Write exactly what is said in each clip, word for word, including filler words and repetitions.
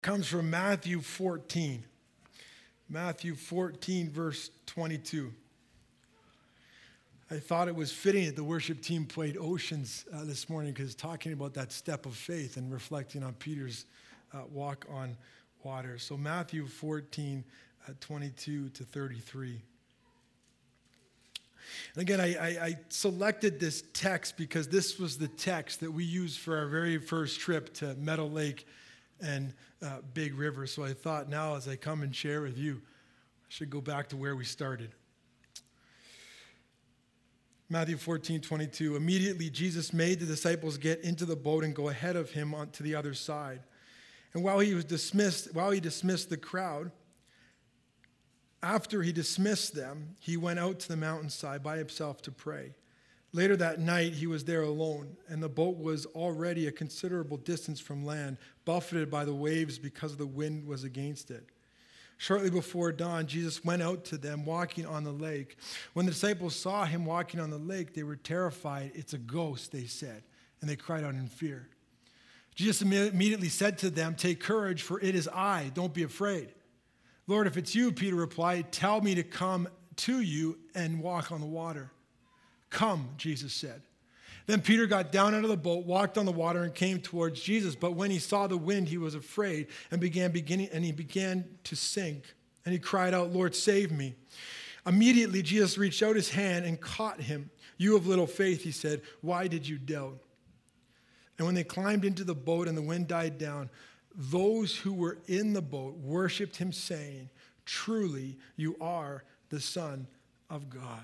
comes from Matthew fourteen. Matthew fourteen, verse twenty-two. I thought it was fitting that the worship team played Oceans uh, this morning because talking about that step of faith and reflecting on Peter's uh, walk on water. So Matthew fourteen, uh, twenty-two to thirty-three. And again, I, I, I selected this text because this was the text that we used for our very first trip to Meadow Lake and uh, Big River. So I thought now as I come and share with you, I should go back to where we started. Matthew fourteen, twenty-two. Immediately Jesus made the disciples get into the boat and go ahead of him on to the other side. And while he was dismissed, while he dismissed the crowd, after he dismissed them, he went out to the mountainside by himself to pray. Later that night, he was there alone, and the boat was already a considerable distance from land, buffeted by the waves because the wind was against it. Shortly before dawn, Jesus went out to them walking on the lake. When the disciples saw him walking on the lake, they were terrified. "It's a ghost," they said, and they cried out in fear. Jesus immediately said to them, "Take courage, for it is I. Don't be afraid." "Lord, if it's you," Peter replied, "tell me to come to you and walk on the water." "Come," Jesus said. Then Peter got down out of the boat, walked on the water, and came towards Jesus. But when he saw the wind, he was afraid and began beginning, and he began to sink. And he cried out, "Lord, save me." Immediately, Jesus reached out his hand and caught him. "You of little faith," he said, "why did you doubt?" And when they climbed into the boat and the wind died down, those who were in the boat worshiped him, saying, "Truly, you are the Son of God."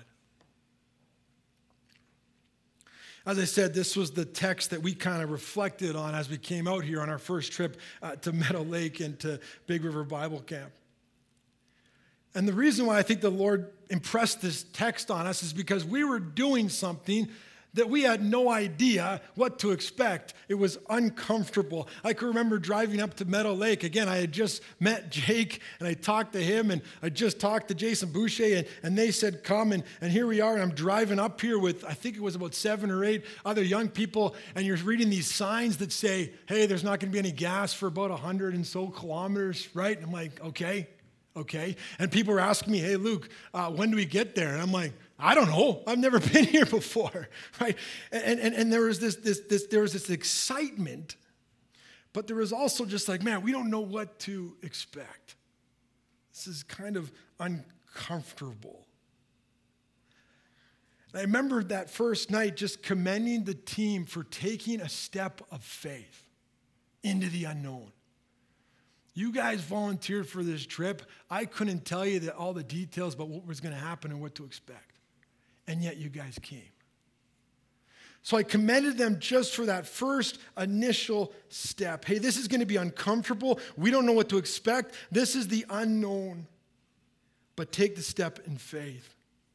As I said, this was the text that we kind of reflected on as we came out here on our first trip uh, to Meadow Lake and to Big River Bible Camp. And the reason why I think the Lord impressed this text on us is because we were doing something that we had no idea what to expect. It was uncomfortable. I can remember driving up to Meadow Lake. Again, I had just met Jake, and I talked to him, and I just talked to Jason Boucher, and, and they said, "Come," and, and here we are, and I'm driving up here with, I think it was about seven or eight other young people, and you're reading these signs that say, "Hey, there's not going to be any gas for about one hundred and so kilometers," right? And I'm like, okay, okay. And people were asking me, "Hey, Luke, uh, when do we get there?" And I'm like, I don't know. I've never been here before, right? And, and, and there was this, this, this, there was this excitement, but there was also just like, man, we don't know what to expect. This is kind of uncomfortable. And I remember that first night just commending the team for taking a step of faith into the unknown. You guys volunteered for this trip. I couldn't tell you that all the details about what was going to happen and what to expect. And yet you guys came. So I commended them just for that first initial step. Hey, this is going to be uncomfortable. We don't know what to expect. This is the unknown. But take the step in faith.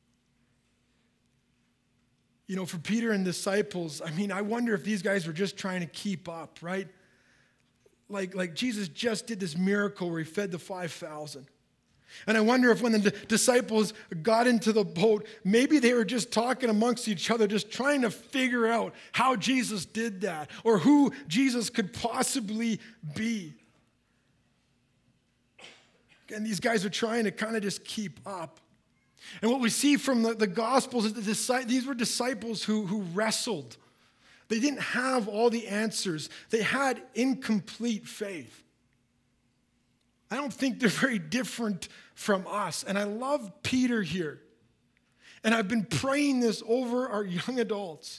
You know, for Peter and disciples, I mean, I wonder if these guys were just trying to keep up, right? Like, like Jesus just did this miracle where he fed the five thousand. And I wonder if when the disciples got into the boat, maybe they were just talking amongst each other, just trying to figure out how Jesus did that or who Jesus could possibly be. And these guys are trying to kind of just keep up. And what we see from the, the Gospels is that these were disciples who, who wrestled. They didn't have all the answers. They had incomplete faith. I don't think they're very different from us. And I love Peter here. And I've been praying this over our young adults.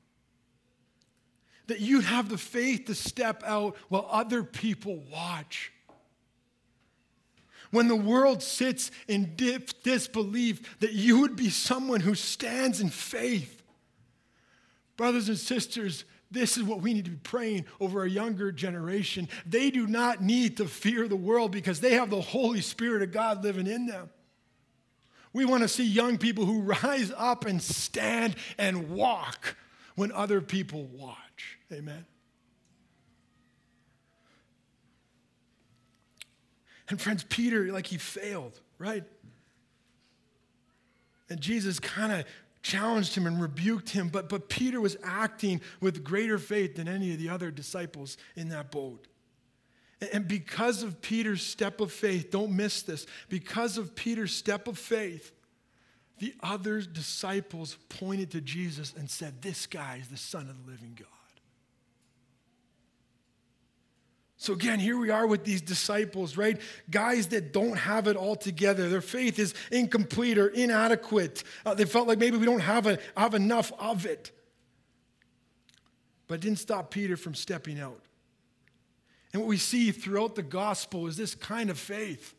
That you'd have the faith to step out while other people watch. When the world sits in disbelief, that you would be someone who stands in faith. Brothers and sisters, this is what we need to be praying over our younger generation. They do not need to fear the world because they have the Holy Spirit of God living in them. We want to see young people who rise up and stand and walk when other people watch. Amen. And friends, Peter, like he failed, right? And Jesus kind of challenged him and rebuked him, but, but Peter was acting with greater faith than any of the other disciples in that boat. And because of Peter's step of faith, don't miss this, because of Peter's step of faith, the other disciples pointed to Jesus and said, this guy is the Son of the living God. So again, here we are with these disciples, right? Guys that don't have it all together. Their faith is incomplete or inadequate. Uh, they felt like maybe we don't have, a, have enough of it. But it didn't stop Peter from stepping out. And what we see throughout the gospel is this kind of faith.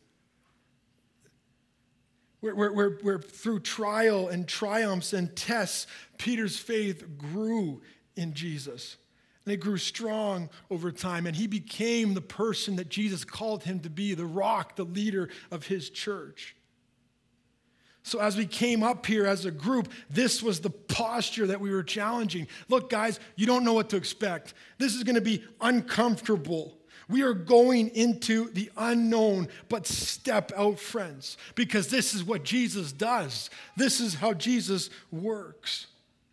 Where, where, where, where through trial and triumphs and tests, Peter's faith grew in Jesus. And it grew strong over time. And he became the person that Jesus called him to be, the rock, the leader of his church. So as we came up here as a group, this was the posture that we were challenging. Look, guys, you don't know what to expect. This is going to be uncomfortable. We are going into the unknown, but step out, friends, because this is what Jesus does. This is how Jesus works.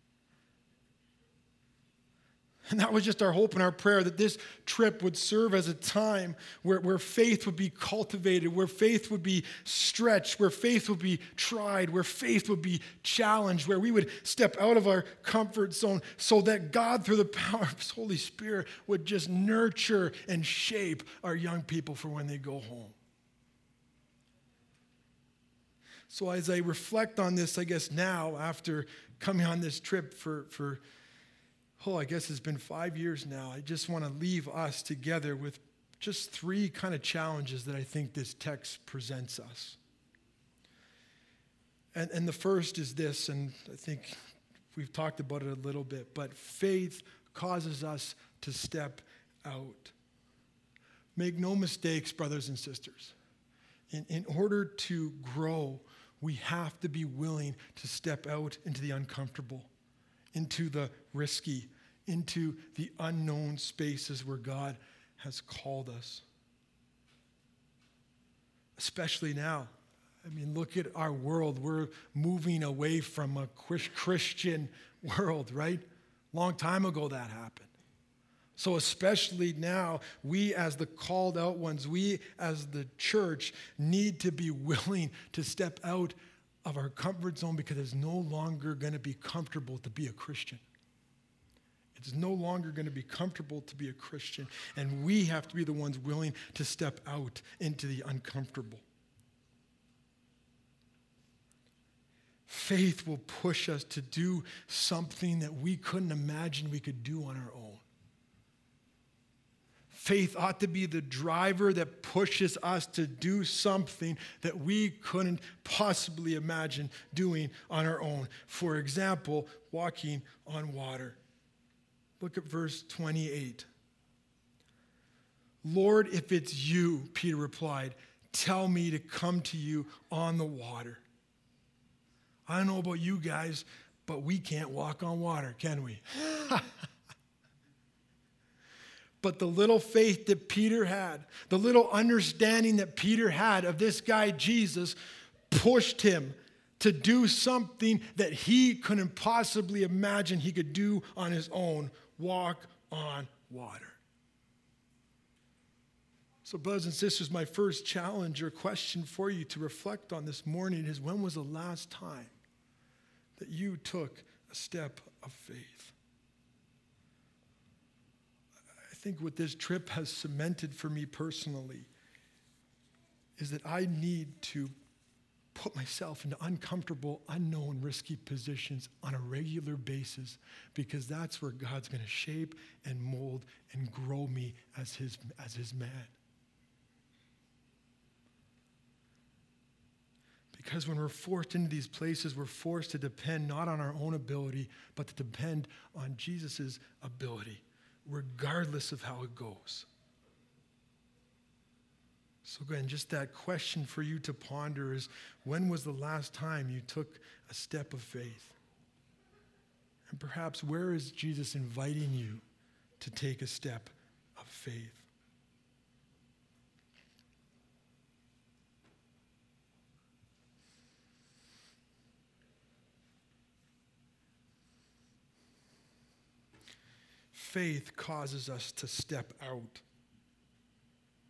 And that was just our hope and our prayer, that this trip would serve as a time where, where faith would be cultivated, where faith would be stretched, where faith would be tried, where faith would be challenged, where we would step out of our comfort zone so that God, through the power of His Holy Spirit, would just nurture and shape our young people for when they go home. So as I reflect on this, I guess now, after coming on this trip for, for oh, I guess it's been five years now. I just want to leave us together with just three kind of challenges that I think this text presents us. And, and the first is this, and I think we've talked about it a little bit, but faith causes us to step out. Make no mistakes, brothers and sisters. In, in order to grow, we have to be willing to step out into the uncomfortable, into the risky, into the unknown spaces where God has called us. Especially now. I mean, look at our world. We're moving away from a Christian world, right? Long time ago that happened. So especially now, we as the called out ones, we as the church need to be willing to step out of our comfort zone, because it's no longer going to be comfortable to be a Christian. It's no longer going to be comfortable to be a Christian, and we have to be the ones willing to step out into the uncomfortable. Faith will push us to do something that we couldn't imagine we could do on our own. Faith ought to be the driver that pushes us to do something that we couldn't possibly imagine doing on our own. For example, walking on water. Look at verse twenty-eight. Lord, if it's you, Peter replied, tell me to come to you on the water. I don't know about you guys, but we can't walk on water, can we? But the little faith that Peter had, the little understanding that Peter had of this guy Jesus, pushed him to do something that he couldn't possibly imagine he could do on his own: walk on water. So, brothers and sisters, my first challenge or question for you to reflect on this morning is, when was the last time that you took a step of faith? I think what this trip has cemented for me personally is that I need to put myself into uncomfortable, unknown, risky positions on a regular basis, because that's where God's going to shape and mold and grow me as his, as his man. Because when we're forced into these places, we're forced to depend not on our own ability, but to depend on Jesus' ability, regardless of how it goes. So again, just that question for you to ponder is, when was the last time you took a step of faith? And perhaps, where is Jesus inviting you to take a step of faith? Faith causes us to step out.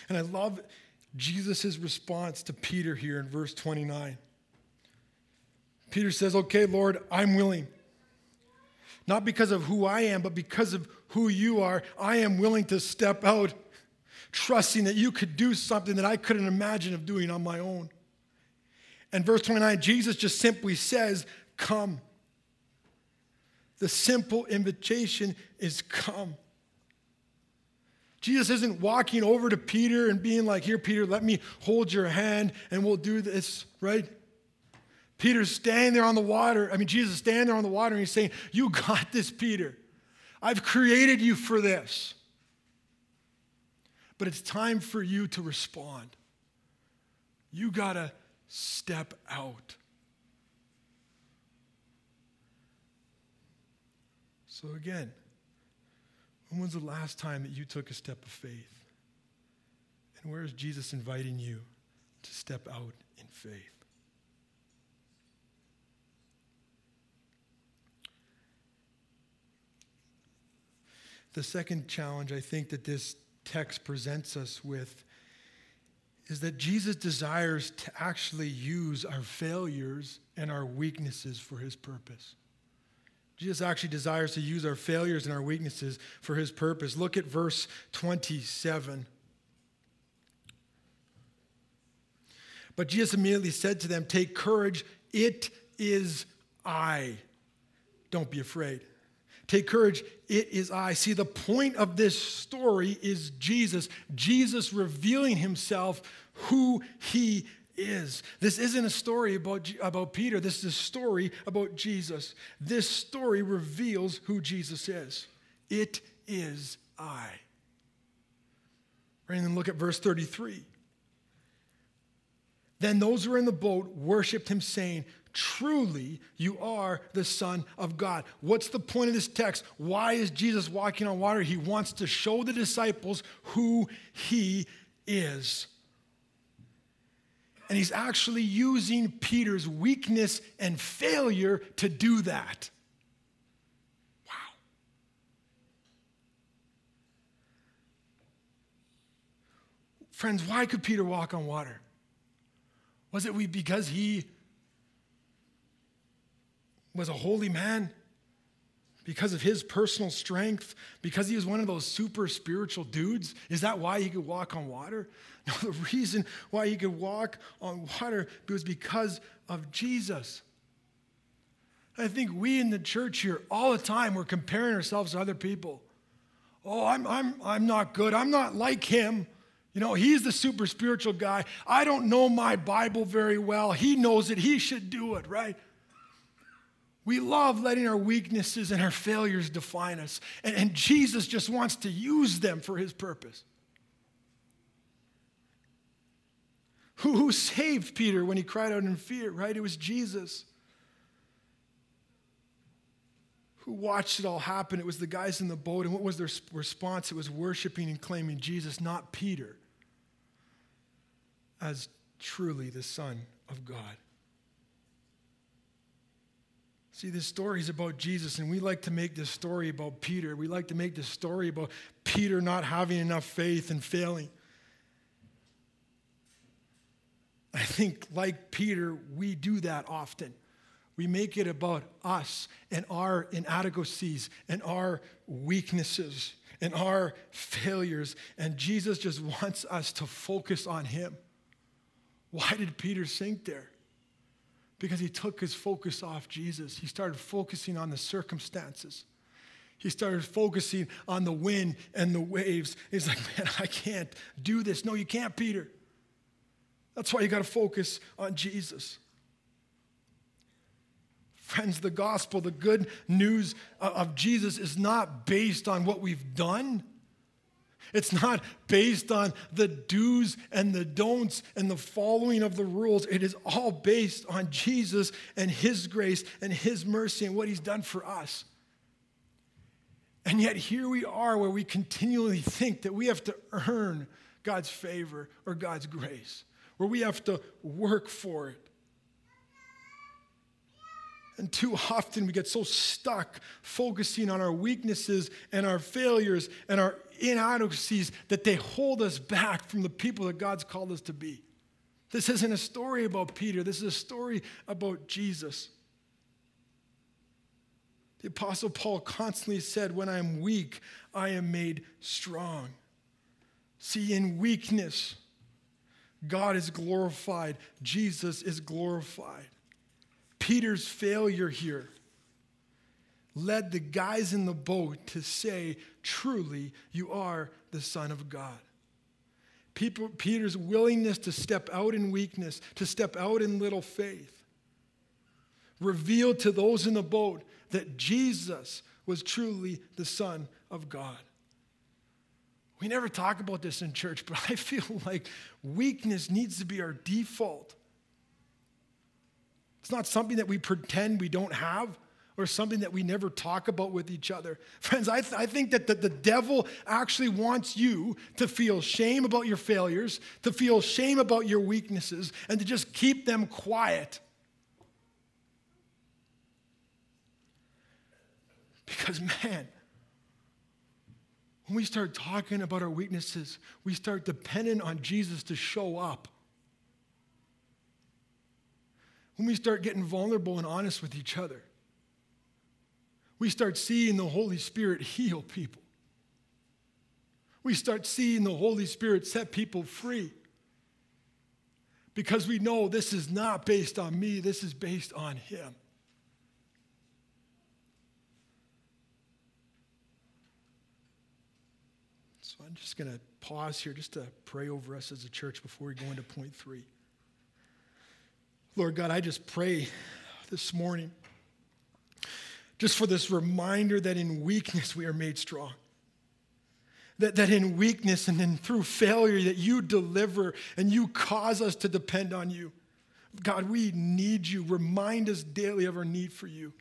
And I love Jesus' response to Peter here in verse twenty-nine. Peter says, okay, Lord, I'm willing. Not because of who I am, but because of who you are, I am willing to step out, trusting that you could do something that I couldn't imagine of doing on my own. And verse twenty-nine, Jesus just simply says, come. The simple invitation is come. Jesus isn't walking over to Peter and being like, here, Peter, let me hold your hand and we'll do this, right? Peter's standing there on the water. I mean, Jesus is standing there on the water and he's saying, you got this, Peter. I've created you for this. But it's time for you to respond. You got to step out. So again, when was the last time that you took a step of faith? And where is Jesus inviting you to step out in faith? The second challenge I think that this text presents us with is that Jesus desires to actually use our failures and our weaknesses for his purpose. Jesus actually desires to use our failures and our weaknesses for his purpose. Look at verse twenty-seven. But Jesus immediately said to them, take courage, it is I. Don't be afraid. Take courage, it is I. See, the point of this story is Jesus. Jesus revealing himself who he is. This isn't a story about, about Peter. This is a story about Jesus. This story reveals who Jesus is. It is I. Right, and then look at verse thirty-three. Then those who were in the boat worshiped him, saying, truly, you are the Son of God. What's the point of this text? Why is Jesus walking on water? He wants to show the disciples who he is. And he's actually using Peter's weakness and failure to do that. Wow. Friends, why could Peter walk on water? Was it because he was a holy man? Because of his personal strength? Because he was one of those super spiritual dudes? Is that why he could walk on water? No, the reason why he could walk on water was because of Jesus. I think we in the church here all the time, we're comparing ourselves to other people. Oh, I'm, I'm, I'm not good. I'm not like him. You know, he's the super spiritual guy. I don't know my Bible very well. He knows it. He should do it, right? We love letting our weaknesses and our failures define us. And, and Jesus just wants to use them for his purpose. Who, who saved Peter when he cried out in fear, right? It was Jesus. Who watched it all happen? It was the guys in the boat. And what was their response? It was worshiping and claiming Jesus, not Peter, as truly the Son of God. See, this story is about Jesus, and we like to make this story about Peter. We like to make this story about Peter not having enough faith and failing. I think, like Peter, we do that often. We make it about us and our inadequacies and our weaknesses and our failures, and Jesus just wants us to focus on him. Why did Peter sink there? Because he took his focus off Jesus. He started focusing on the circumstances. He started focusing on the wind and the waves. He's like, man, I can't do this. No, you can't, Peter. That's why you got to focus on Jesus. Friends, the gospel, the good news of Jesus is not based on what we've done. It's not based on the do's and the don'ts and the following of the rules. It is all based on Jesus and his grace and his mercy and what he's done for us. And yet here we are where we continually think that we have to earn God's favor or God's grace, where we have to work for it. And too often we get so stuck focusing on our weaknesses and our failures and our inadequacies that they hold us back from the people that God's called us to be. This isn't a story about Peter. This is a story about Jesus. The Apostle Paul constantly said, when I am weak, I am made strong. See, in weakness, God is glorified. Jesus is glorified. Peter's failure here led the guys in the boat to say, truly, you are the Son of God. People, Peter's willingness to step out in weakness, to step out in little faith, revealed to those in the boat that Jesus was truly the Son of God. We never talk about this in church, but I feel like weakness needs to be our default. It's not something that we pretend we don't have or something that we never talk about with each other. Friends, I, th- I think that the, the devil actually wants you to feel shame about your failures, to feel shame about your weaknesses, and to just keep them quiet. Because, man, when we start talking about our weaknesses, we start depending on Jesus to show up. When we start getting vulnerable and honest with each other, we start seeing the Holy Spirit heal people. We start seeing the Holy Spirit set people free. Because we know this is not based on me, this is based on Him. So I'm just going to pause here just to pray over us as a church before we go into point three. Lord God, I just pray this morning just for this reminder that in weakness we are made strong. That, that in weakness and then through failure that you deliver and you cause us to depend on you. God, we need you. Remind us daily of our need for you.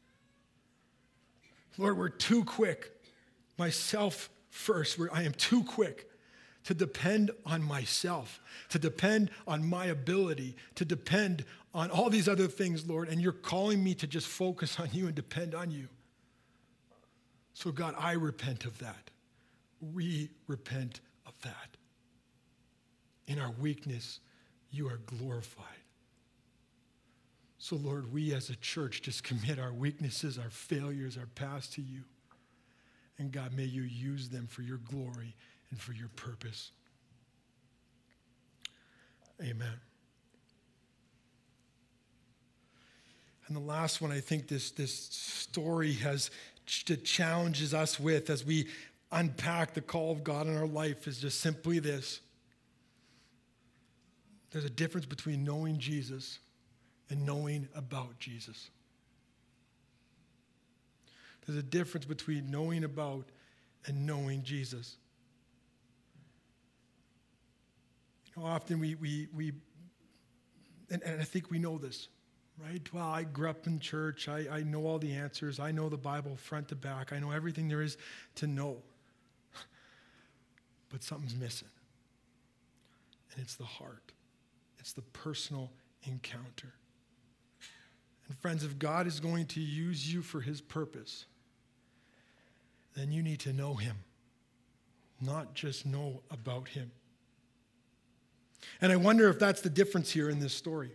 Lord, we're too quick, myself first, where I am too quick to depend on myself, to depend on my ability, to depend on all these other things, Lord, and you're calling me to just focus on you and depend on you. So God, I repent of that. We repent of that. In our weakness, you are glorified. So Lord, we as a church just commit our weaknesses, our failures, our past to you. And God, may you use them for your glory and for your purpose. Amen. And the last one I think this, this story has ch- challenges us with as we unpack the call of God in our life is just simply this. There's a difference between knowing Jesus and knowing about Jesus. There's a difference between knowing about and knowing Jesus. You know, often we, we, we and, and I think we know this, right? Well, I grew up in church. I, I know all the answers. I know the Bible front to back. I know everything there is to know. But something's missing. And it's the heart. It's the personal encounter. And friends, if God is going to use you for his purpose, then you need to know him, not just know about him. And I wonder if that's the difference here in this story.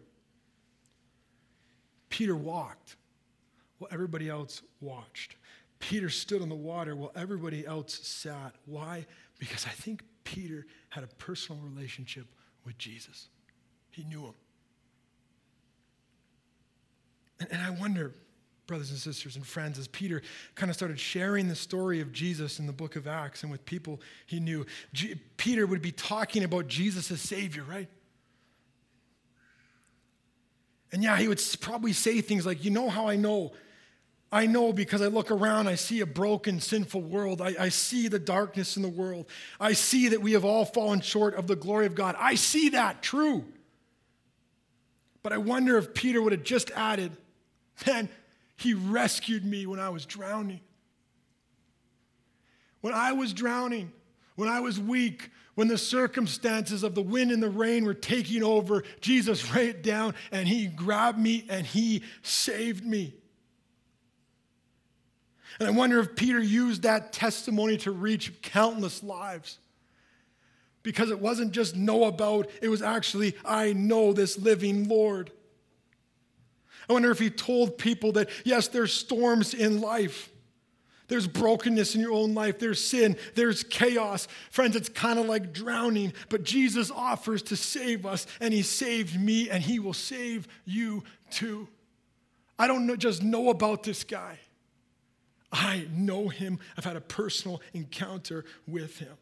Peter walked while everybody else watched. Peter stood on the water while everybody else sat. Why? Because I think Peter had a personal relationship with Jesus. He knew him. And, and I wonder, brothers and sisters and friends, as Peter kind of started sharing the story of Jesus in the book of Acts and with people he knew, G- Peter would be talking about Jesus as Savior, right? And yeah, he would probably say things like, you know how I know? I know because I look around, I see a broken, sinful world. I, I see the darkness in the world. I see that we have all fallen short of the glory of God. I see that, true. But I wonder if Peter would have just added, man, he rescued me when I was drowning. When I was drowning, when I was weak, when the circumstances of the wind and the rain were taking over, Jesus ran down and he grabbed me and he saved me. And I wonder if Peter used that testimony to reach countless lives. Because it wasn't just know about, it was actually, I know this living Lord. I wonder if he told people that, yes, there's storms in life. There's brokenness in your own life. There's sin. There's chaos. Friends, it's kind of like drowning, but Jesus offers to save us, and he saved me, and he will save you too. I don't know, just know about this guy. I know him. I've had a personal encounter with him.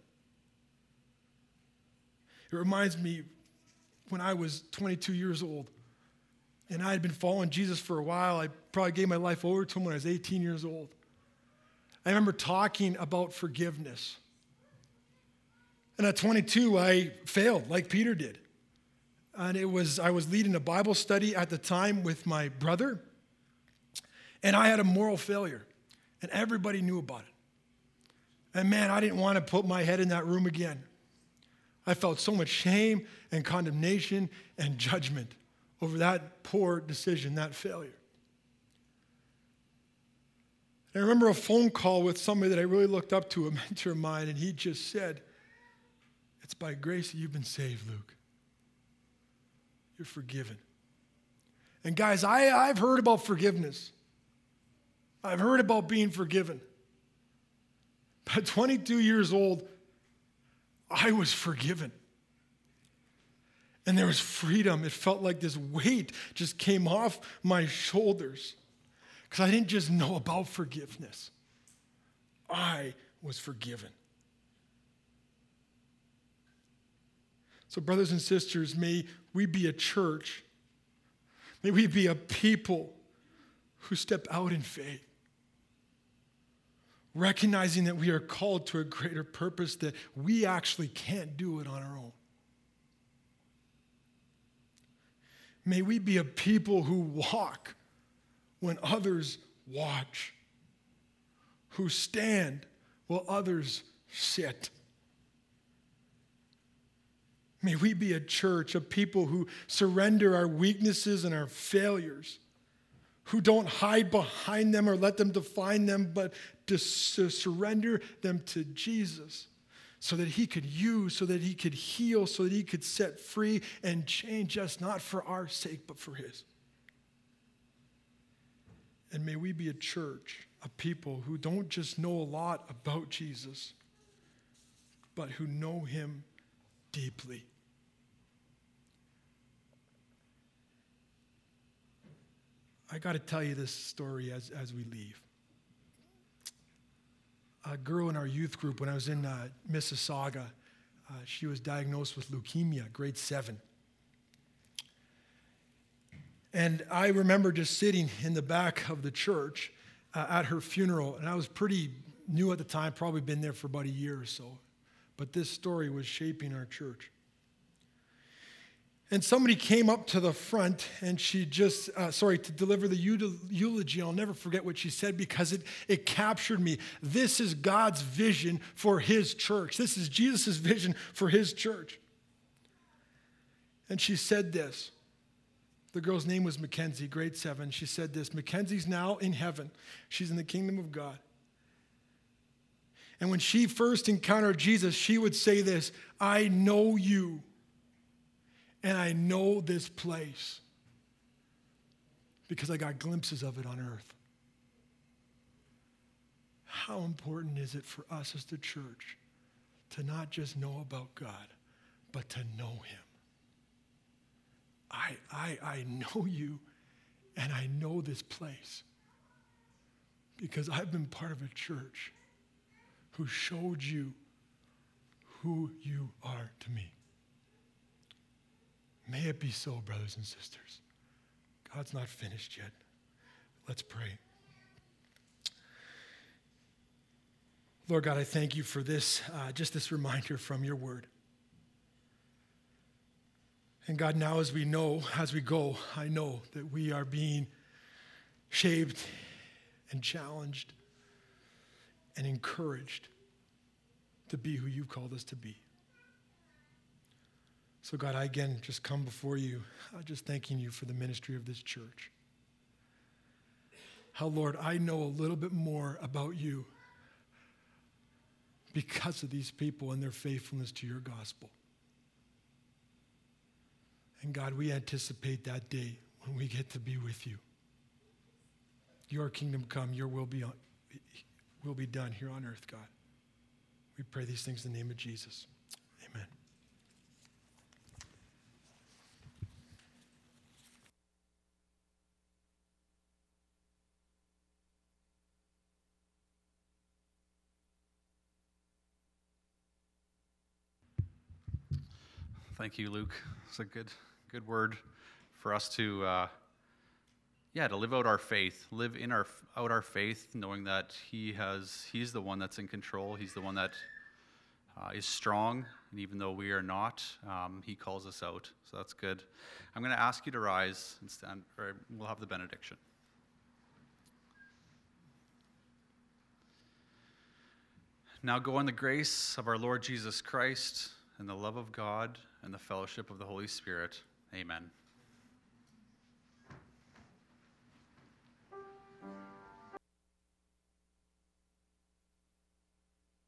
It reminds me when I was twenty-two years old, and I had been following Jesus for a while. I probably gave my life over to him when I was eighteen years old. I remember talking about forgiveness. And at twenty-two, I failed like Peter did. And it was, I was leading a Bible study at the time with my brother, and I had a moral failure, and everybody knew about it. And man, I didn't want to put my head in that room again. I felt so much shame and condemnation and judgment over that poor decision, that failure. I remember a phone call with somebody that I really looked up to, a mentor of mine, and he just said, it's by grace that you've been saved, Luke. You're forgiven. And guys, I, I've heard about forgiveness. I've heard about being forgiven. But at twenty-two years old, I was forgiven. And there was freedom. It felt like this weight just came off my shoulders. Because I didn't just know about forgiveness. I was forgiven. So brothers and sisters, may we be a church. May we be a people who step out in faith. Recognizing that we are called to a greater purpose, that we actually can't do it on our own. May we be a people who walk when others watch, who stand while others sit. May we be a church of people who surrender our weaknesses and our failures, who don't hide behind them or let them define them, but to surrender them to Jesus so that he could use, so that he could heal, so that he could set free and change us, not for our sake, but for his. And may we be a church of people who don't just know a lot about Jesus, but who know him deeply. I got to tell you this story as, as we leave. A girl in our youth group, when I was in uh, Mississauga, uh, she was diagnosed with leukemia, grade seven. And I remember just sitting in the back of the church uh, at her funeral, and I was pretty new at the time, probably been there for about a year or so. But this story was shaping our church. And somebody came up to the front, and she just, uh, sorry, to deliver the eulogy. I'll never forget what she said because it, it captured me. This is God's vision for his church. This is Jesus' vision for his church. And she said this. The girl's name was Mackenzie, grade seven. She said this, Mackenzie's now in heaven. She's in the kingdom of God. And when she first encountered Jesus, she would say this, I know you. And I know this place because I got glimpses of it on earth. How important is it for us as the church to not just know about God, but to know him? I, I, I know you, and I know this place because I've been part of a church who showed you who you are to me. May it be so, brothers and sisters. God's not finished yet. Let's pray. Lord God, I thank you for this, uh, just this reminder from your word. And God, now as we know, as we go, I know that we are being shaped and challenged and encouraged to be who you've called us to be. So God, I again just come before you, uh, just thanking you for the ministry of this church. How, Lord, I know a little bit more about you because of these people and their faithfulness to your gospel. And God, we anticipate that day when we get to be with you. Your kingdom come, your will be, on, will be done here on earth, God. We pray these things in the name of Jesus. Amen. Thank you, Luke. It's a good, good word for us to, uh, yeah, to live out our faith, live in our out our faith, knowing that He has, He's the one that's in control. He's the one that uh, is strong, and even though we are not, um, He calls us out. So that's good. I'm going to ask you to rise and stand. Or we'll have the benediction. Now go in the grace of our Lord Jesus Christ, and the love of God, and the fellowship of the Holy Spirit. Amen.